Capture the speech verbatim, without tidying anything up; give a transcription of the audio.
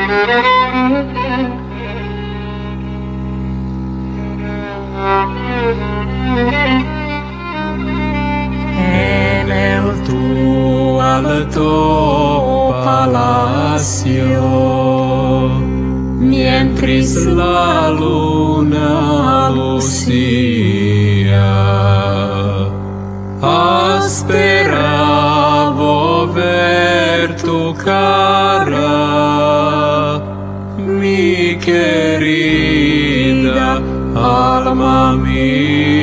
En el tu alto palacio, mientras la luna lucía, esperavo ver tu cara, mi querida alma mía.